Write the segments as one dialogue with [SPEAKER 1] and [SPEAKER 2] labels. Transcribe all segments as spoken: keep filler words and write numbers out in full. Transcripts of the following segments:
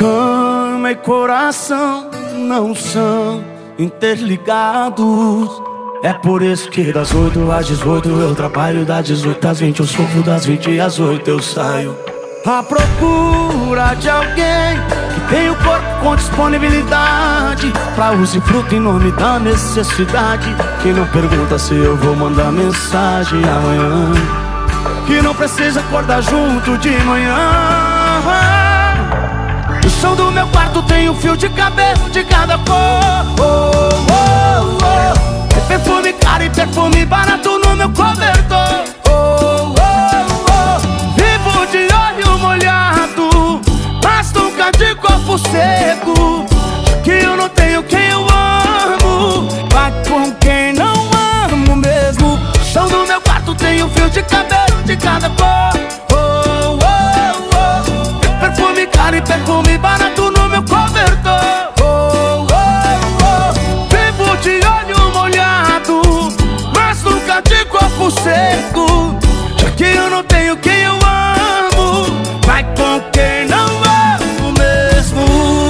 [SPEAKER 1] Cama e coração não são interligados. É por isso que das oito às dezoito eu trabalho, das dezoito às vinte eu sofro, das vinte às oito eu saio à procura de alguém que tem o corpo com disponibilidade pra usufruto em nome da necessidade, que não pergunta se eu vou mandar mensagem amanhã, que não precisa acordar junto de manhã. No chão do meu quarto tem um fio de cabelo de cada cor. Oh, oh, oh. Tem perfume caro e perfume barato no meu cobertor. Oh, oh, oh. Vivo de olho molhado, mas nunca de corpo seco. Já que eu não tenho quem eu amo, vai com quem não amo mesmo. No chão do meu quarto tem um fio de cabelo de cada cor. Oh, oh, oh. Tem perfume caro e perfume barato no meu cobertor. Oh, oh, oh. Vivo de olho molhado, mas nunca de corpo seco. Já que eu não tenho quem eu amo, vai com quem não amo mesmo.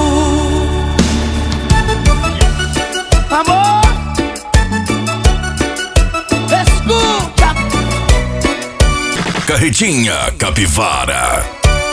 [SPEAKER 1] Amor, escuta.
[SPEAKER 2] Carretinha Capivara.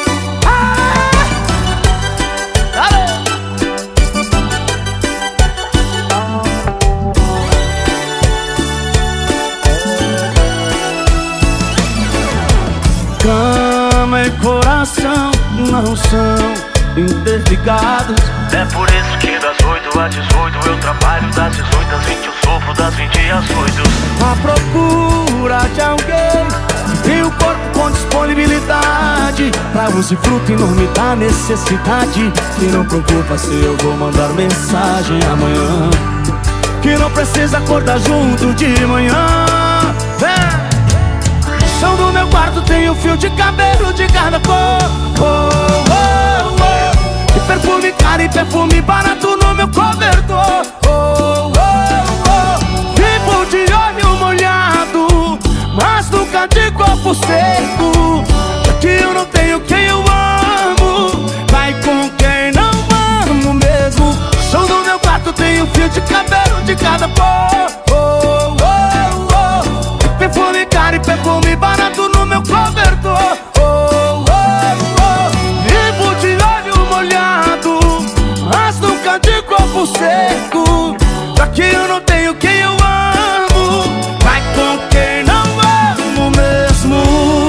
[SPEAKER 1] Cama e coração não são interligados.
[SPEAKER 3] É por isso que das oito às dezoito eu trabalho, das dezoito às vinte eu sofro, das vinte às oito
[SPEAKER 1] à procura de alguém que tem o corpo com disponibilidade pra usufruto em nome da necessidade, que não preocupa se eu vou mandar mensagem amanhã, que não precisa acordar junto de manhã. É. No chão do meu quarto tem um fio de cabelo de cada cor. Oh, oh, oh. E perfume caro e perfume barato no meu cobertor. Oh, oh, oh. Vivo de olho molhado, mas nunca de corpo seco. Já que eu não tenho quem eu amo, vai com quem não amo mesmo. No chão do meu quarto tem um fio de cabelo de cada cor. Oh, oh, oh. E perfume caro e perfume barato no meu cobertor. Oh, oh, oh. Vivo de olho molhado, mas nunca de corpo seco. Já que eu não tenho quem eu amo, vai com quem não amo mesmo.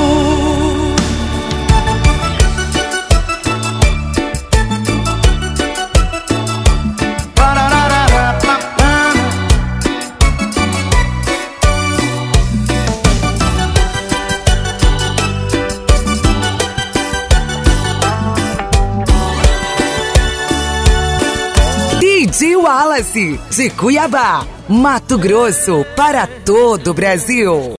[SPEAKER 1] Pararara, papá.
[SPEAKER 4] D J Wallace, de Cuiabá, Mato Grosso, para todo o Brasil.